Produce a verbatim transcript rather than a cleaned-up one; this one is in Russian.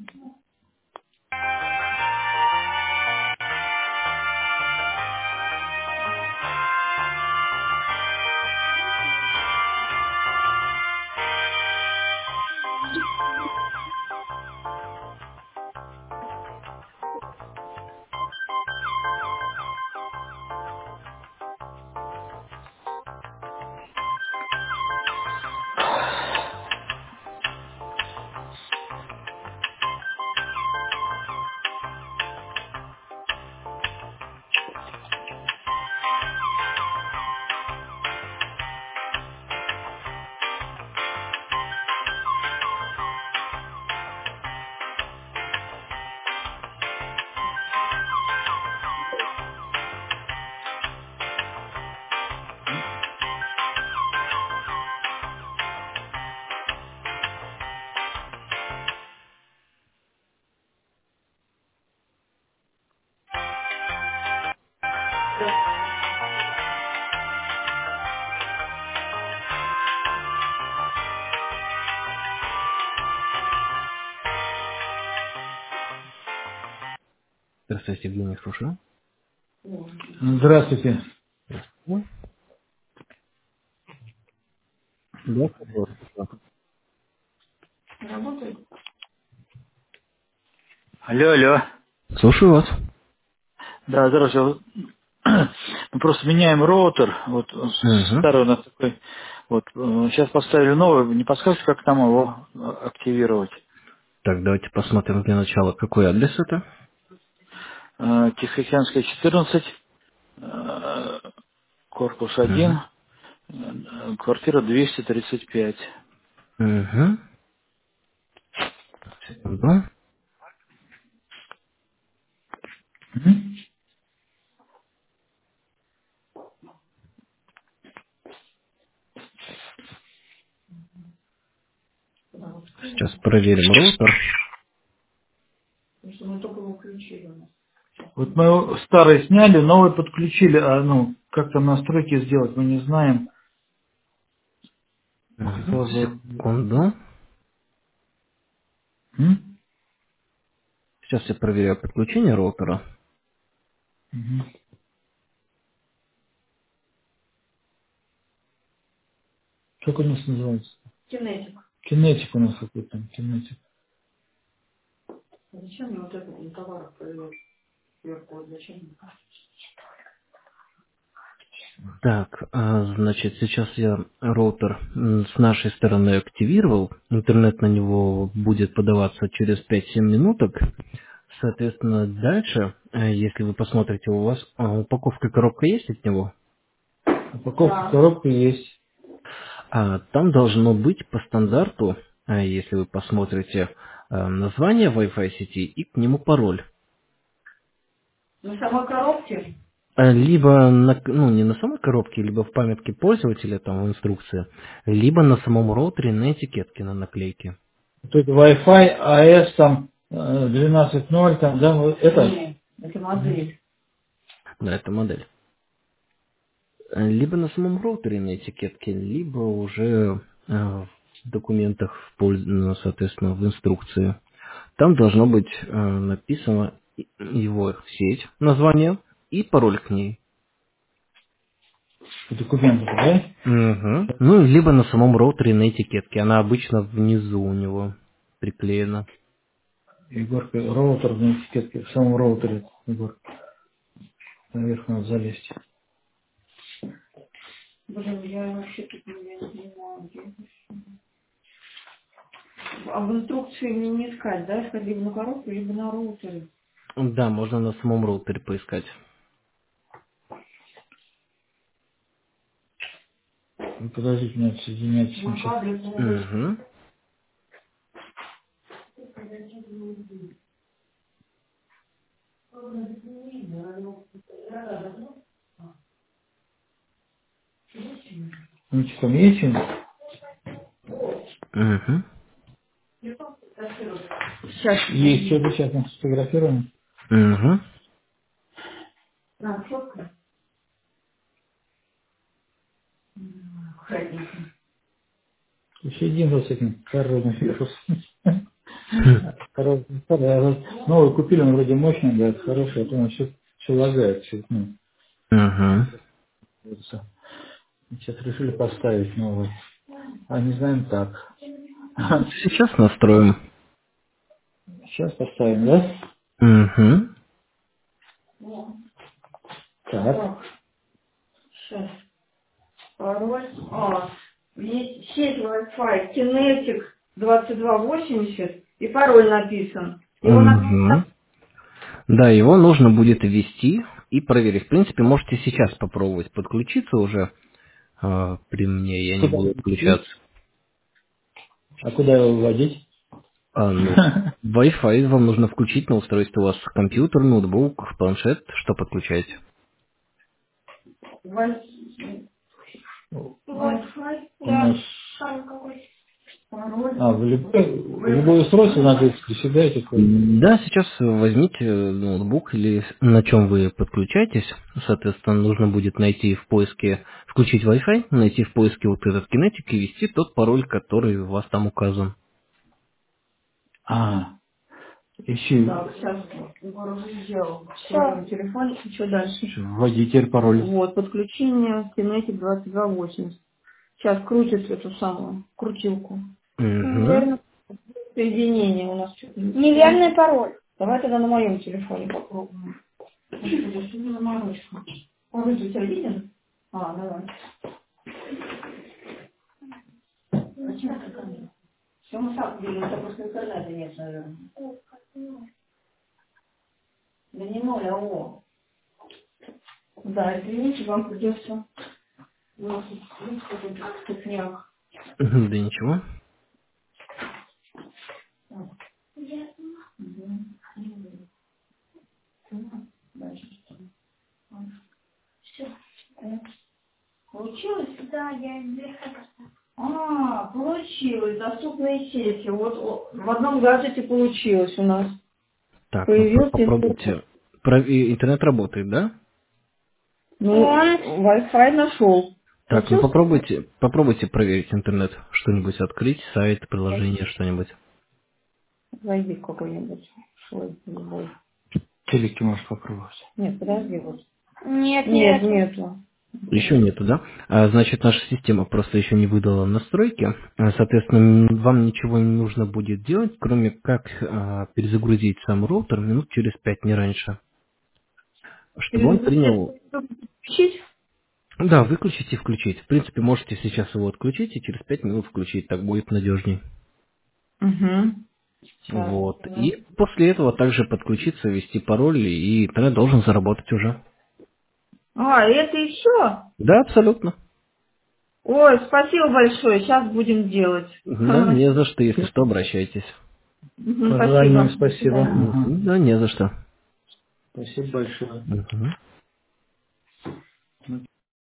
Здравствуйте, Евгений, слушаю. Здравствуйте. Ой, да, слушаю. Алло, алло. Слушаю вас. Да, здравствуйте. Вот, мы просто меняем роутер. Вот Угу. старый у нас такой. Вот э, сейчас поставили новый. Не подскажете, как там его э, активировать? Так, давайте посмотрим для начала, какой адрес это. Э, Тихоокеанская четырнадцать, э, корпус один, Угу. э, квартира двести тридцать пять. Угу. Секунду. Мгм. Сейчас проверим роутер. Вот мы его старый сняли, новый подключили, а ну, как там настройки сделать, мы не знаем. Угу. Что за... Секунду. М? Сейчас я проверяю подключение роутера. Мгм. Как у нас называется? Кинетик у нас какой-то, кинетик. Так, а, значит, сейчас я роутер м, с нашей стороны активировал. Интернет на него будет подаваться через пять-семь минуток. Соответственно, дальше, э, если вы посмотрите, у вас а, упаковка коробка есть от него? Упаковка коробка есть. А, там должно быть по стандарту, а, если вы посмотрите, а, название Wi-Fi сети и к нему пароль. На самой коробке? А, Либо на, к- ну, не на самой коробке, либо в памятке пользователя, там в инструкции, либо на самом роутере на этикетке на наклейке. Тут Wi-Fi, а эс там э, двенадцать ноль, там, да, вот это? Нет, это модель. Да, это модель. Э, Либо на самом роутере на этикетке, либо уже э, в документах, в польз- ну, соответственно, в инструкции. Там должно быть э, написано и- его сеть, название и пароль к ней. Документы, да? Мгм. Ну, либо на самом роутере на этикетке. Она обычно внизу у него приклеена. Егорка, роутер на этикетке, в самом роутере, Егор, наверх надо залезть. Блин, я вообще тут не я не понимаю, где. А в инструкции мне не искать, да? Искать либо на коробку, либо на роутере. Да, можно на самом роутере поискать. Ну, подождите, надо соединять Ну, сейчас. кабель должен быть. Угу. Ну, что там есть что-нибудь? Угу. Сейчас. Есть что-то, сейчас мы сфотографируем. Угу. А, четко. Ходите. Еще один вот с этим коронавирусом. Хороший, хороший. Новый купили, он вроде мощный, говорят, хороший, а то он все, все лагает. Все, ну, Угу. кажется. Сейчас решили поставить новый. А не знаем так. Сейчас настроим. Сейчас поставим, да? Угу. Так. Сейчас. Пароль. А, есть сеть Wi-Fi, Kinetic двадцать два восемьдесят и пароль написан. Его Угу. надо... Да, его нужно будет ввести и проверить. В принципе, можете сейчас попробовать подключиться уже. А, при мне я не Куда буду его отключаться. вводить? А куда его вводить? А, ну, Wi-Fi вам нужно включить на устройстве. У вас компьютер, ноутбук, планшет. Что подключаете? Wi- Wi-Fi, У да. нас... Пароль. А, в любое, в любое устройство надо включить, да, эти коды? Да, сейчас возьмите ноутбук или на чем вы подключаетесь. Соответственно, нужно будет найти в поиске, включить Wi-Fi, найти в поиске вот этот кинетик и ввести тот пароль, который у вас там указан. А, ищи. Так, сейчас Егор уже сделал. В своем телефоне. Что дальше? Вводи теперь пароль. Вот, подключение Kinetic двадцать два восемьдесят. Сейчас крутит эту самую крутилку. Угу. Неверно. Соединение у нас что-то. Неверный пароль. Давай тогда на моем телефоне попробуем. Господи, что за заморочка? Пароль у тебя виден? А, давай. Зачем это ко мне? Все мы так видим, это просто интернета нет, наверное. Да не ноль, а о. Да, извините, вам придется... У нас тут есть какой-то ступняк. Да ничего. Мгм. Дальше что? Все. Получилось? Да, я вверх. А, получилось. Доступные сети. Вот о, в одном гаджете получилось у нас. Так, ну по- Появился интернет. попробуйте. Про- и- Интернет работает, да? Ну, Wi-Fi нашел. Так, ну Получилось? попробуйте, попробуйте проверить интернет, что-нибудь открыть, сайт, приложение, что-нибудь. Зайди в какой-нибудь свой любой. Телеки можешь попробовать. Нет, подожди, вот. Нет, Нет, нет. нету. Еще нету, да? А, значит, наша система просто еще не выдала настройки. А, Соответственно, м, вам ничего не нужно будет делать, кроме как а, перезагрузить сам роутер минут через пять, не раньше. Чтобы он принял... Включить? Да, выключить и включить. В принципе, можете сейчас его отключить и через пять минут включить, так будет надежней. Угу. Сейчас. Вот. И после этого также подключиться, ввести пароль, и интернет должен заработать уже. А, это и все? Да, абсолютно. Ой, спасибо большое. Сейчас будем делать. Да, не за что, если что, обращайтесь. Мгм, Позвоним, спасибо. До спасибо. свидания. Ага. Мгм. Да, не за что. Спасибо большое. Мгм. Ну,